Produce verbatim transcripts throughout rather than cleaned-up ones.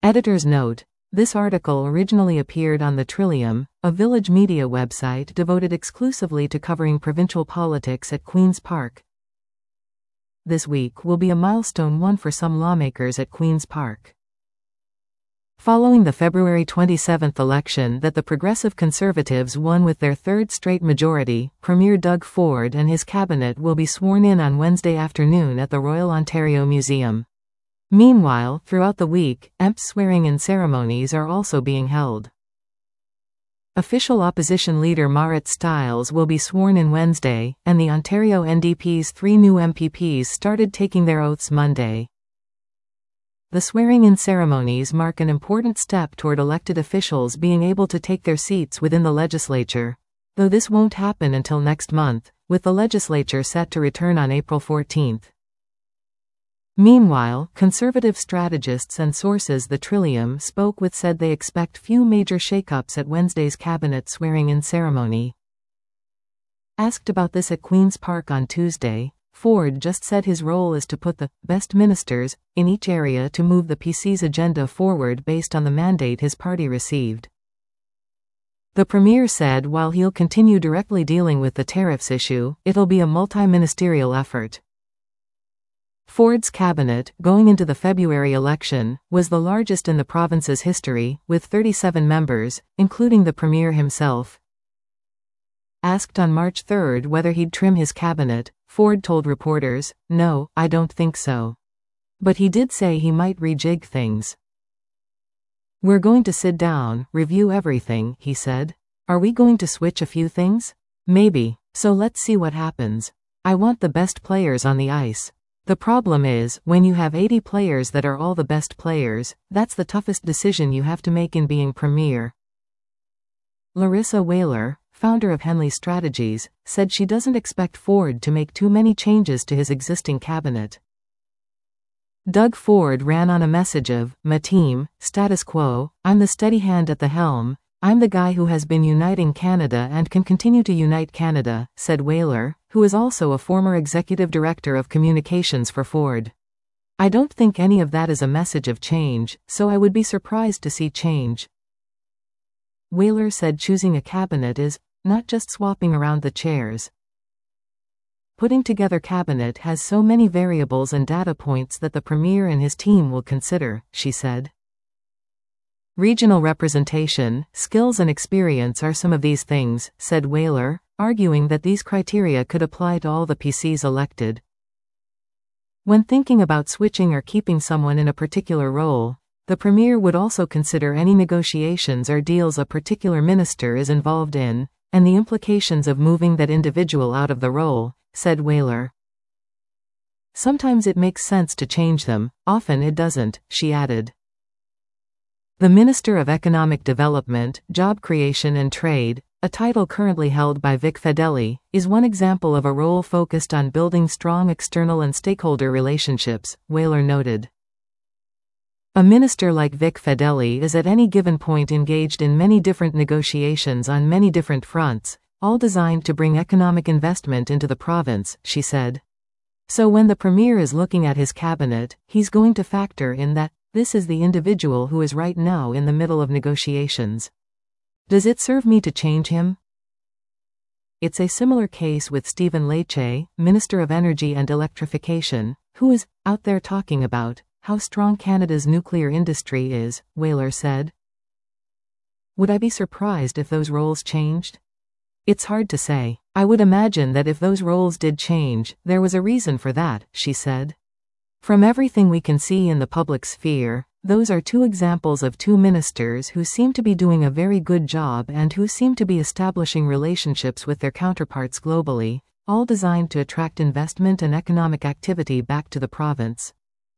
Editor's note: this article originally appeared on the Trillium, a Village Media website devoted exclusively to covering provincial politics at Queen's Park. This week will be a milestone one for some lawmakers at Queen's Park. Following the February twenty-seventh election that the Progressive Conservatives won with their third straight majority, Premier Doug Ford and his cabinet will be sworn in on Wednesday afternoon at the Royal Ontario Museum. Meanwhile, throughout the week, M Ps swearing-in ceremonies are also being held. Official opposition leader Marit Stiles will be sworn in Wednesday, and the Ontario N D P's three new M P Ps started taking their oaths Monday. The swearing-in ceremonies mark an important step toward elected officials being able to take their seats within the legislature, though this won't happen until next month, with the legislature set to return on April fourteenth. Meanwhile, Conservative strategists and sources the Trillium spoke with said they expect few major shakeups at Wednesday's cabinet swearing-in ceremony. Asked about this at Queen's Park on Tuesday, Ford just said his role is to put the best ministers in each area to move the P C's agenda forward based on the mandate his party received. The Premier said while he'll continue directly dealing with the tariffs issue, it'll be a multi-ministerial effort. Ford's cabinet, going into the February election, was the largest in the province's history, with thirty-seven members, including the Premier himself. Asked on March third whether he'd trim his cabinet, Ford told reporters, "No, I don't think so. But he did say he might rejig things. We're going to sit down, review everything," he said. "Are we going to switch a few things? Maybe. So let's see what happens. I want the best players on the ice. The problem is, when you have eighty players that are all the best players, that's the toughest decision you have to make in being Premier." Larissa Weyler, founder of Henley Strategies, said she doesn't expect Ford to make too many changes to his existing cabinet. Doug Ford ran on a message of, "My team, status quo, I'm the steady hand at the helm, I'm the guy who has been uniting Canada and can continue to unite Canada," said Weyler, who is also a former executive director of communications for Ford. "I don't think any of that is a message of change, so I would be surprised to see change." Weyler said choosing a cabinet is not just swapping around the chairs. Putting together cabinet has so many variables and data points that the Premier and his team will consider, she said. Regional representation, skills and experience are some of these things, said Weyler, arguing that these criteria could apply to all the P Cs elected. When thinking about switching or keeping someone in a particular role, the Premier would also consider any negotiations or deals a particular minister is involved in, and the implications of moving that individual out of the role, said Weyler. Sometimes it makes sense to change them, often it doesn't, she added. The Minister of Economic Development, Job Creation and Trade, a title currently held by Vic Fedeli, is one example of a role focused on building strong external and stakeholder relationships, Weyler noted. A minister like Vic Fedeli is at any given point engaged in many different negotiations on many different fronts, all designed to bring economic investment into the province, she said. So when the Premier is looking at his cabinet, he's going to factor in that this is the individual who is right now in the middle of negotiations. Does it serve me to change him? It's a similar case with Stephen Lecce, Minister of Energy and Electrification, who is out there talking about how strong Canada's nuclear industry is, Weyler said. Would I be surprised if those roles changed? It's hard to say. I would imagine that if those roles did change, there was a reason for that, she said. From everything we can see in the public sphere, those are two examples of two ministers who seem to be doing a very good job and who seem to be establishing relationships with their counterparts globally, all designed to attract investment and economic activity back to the province.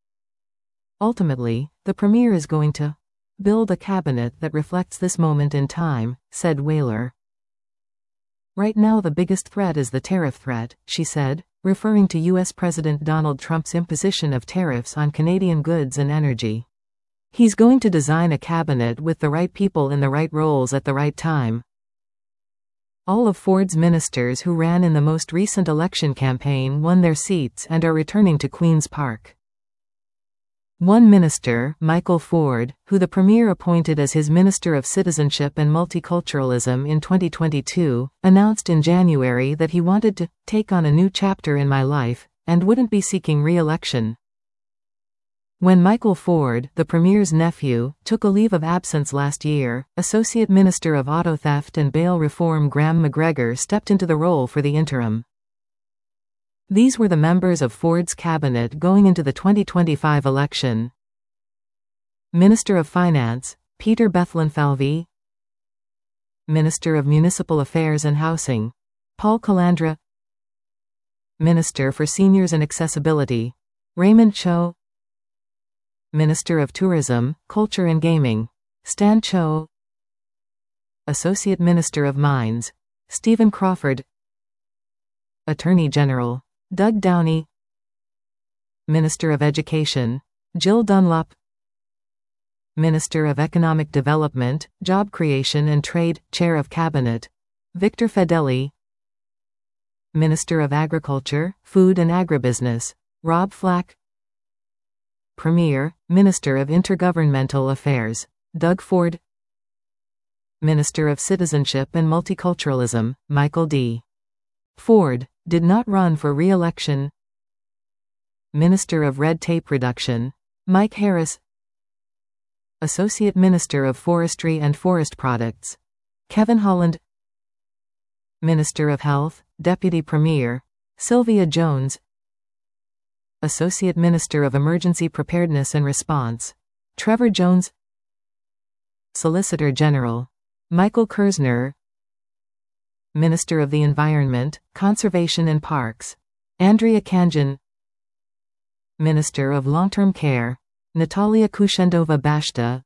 Ultimately, the Premier is going to build a cabinet that reflects this moment in time, said Weyler. Right now the biggest threat is the tariff threat, she said, referring to U S President Donald Trump's imposition of tariffs on Canadian goods and energy. He's going to design a cabinet with the right people in the right roles at the right time. All of Ford's ministers who ran in the most recent election campaign won their seats and are returning to Queen's Park. One minister, Michael Ford, who the Premier appointed as his Minister of Citizenship and Multiculturalism in twenty twenty-two, announced in January that he wanted to take on a new chapter in my life, and wouldn't be seeking re-election. When Michael Ford, the Premier's nephew, took a leave of absence last year, Associate Minister of Auto Theft and Bail Reform Graham McGregor stepped into the role for the interim. These were the members of Ford's cabinet going into the twenty twenty-five election. Minister of Finance, Peter Bethlenfalvy. Minister of Municipal Affairs and Housing, Paul Calandra. Minister for Seniors and Accessibility, Raymond Cho. Minister of Tourism, Culture and Gaming, Stan Cho. Associate Minister of Mines, Stephen Crawford. Attorney General, Doug Downey. Minister of Education, Jill Dunlop. Minister of Economic Development, Job Creation and Trade, Chair of Cabinet, Victor Fedeli. Minister of Agriculture, Food and Agribusiness, Rob Flack. Premier, Minister of Intergovernmental Affairs, Doug Ford. Minister of Citizenship and Multiculturalism, Michael D. Ford, did not run for re-election. Minister of Red Tape Reduction, Mike Harris. Associate Minister of Forestry and Forest Products, Kevin Holland. Minister of Health, Deputy Premier, Sylvia Jones. Associate Minister of Emergency Preparedness and Response, Trevor Jones. Solicitor General, Michael Kersner. Minister of the Environment, Conservation and Parks, Andrea Kanjan. Minister of Long-Term Care, Natalia Kushendova-Bashta.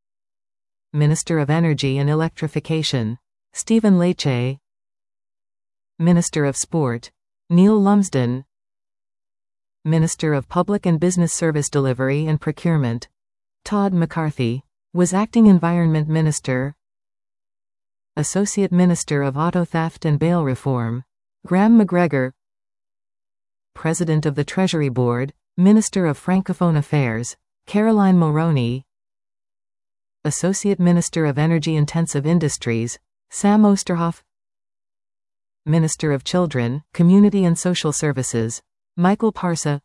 Minister of Energy and Electrification, Stephen Lecce. Minister of Sport, Neil Lumsden. Minister of Public and Business Service Delivery and Procurement, Todd McCarthy, was Acting Environment Minister. Associate Minister of Auto Theft and Bail Reform, Graham McGregor. President of the Treasury Board, Minister of Francophone Affairs, Caroline Mulroney. Associate Minister of Energy-Intensive Industries, Sam Osterhoff. Minister of Children, Community and Social Services, Michael Parsa.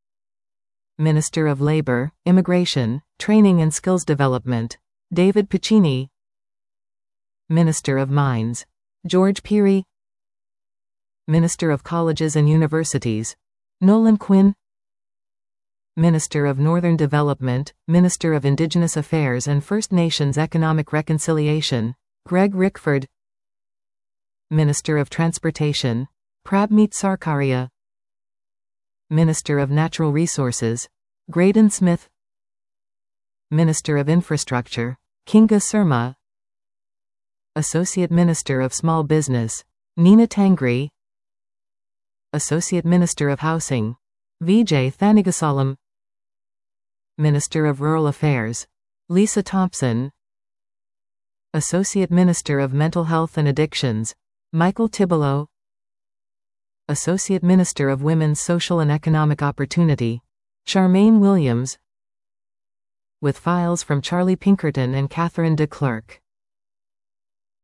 Minister of Labor, Immigration, Training and Skills Development, David Piccini. Minister of Mines, George Pirie. Minister of Colleges and Universities, Nolan Quinn. Minister of Northern Development, Minister of Indigenous Affairs and First Nations Economic Reconciliation, Greg Rickford. Minister of Transportation, Prabmeet Sarkaria. Minister of Natural Resources, Graydon Smith. Minister of Infrastructure, Kinga Surma. Associate Minister of Small Business, Nina Tangri. Associate Minister of Housing, Vijay Thanigasalam. Minister of Rural Affairs, Lisa Thompson. Associate Minister of Mental Health and Addictions, Michael Tibollo. Associate Minister of Women's Social and Economic Opportunity, Charmaine Williams. With files from Charlie Pinkerton and Catherine de Klerk.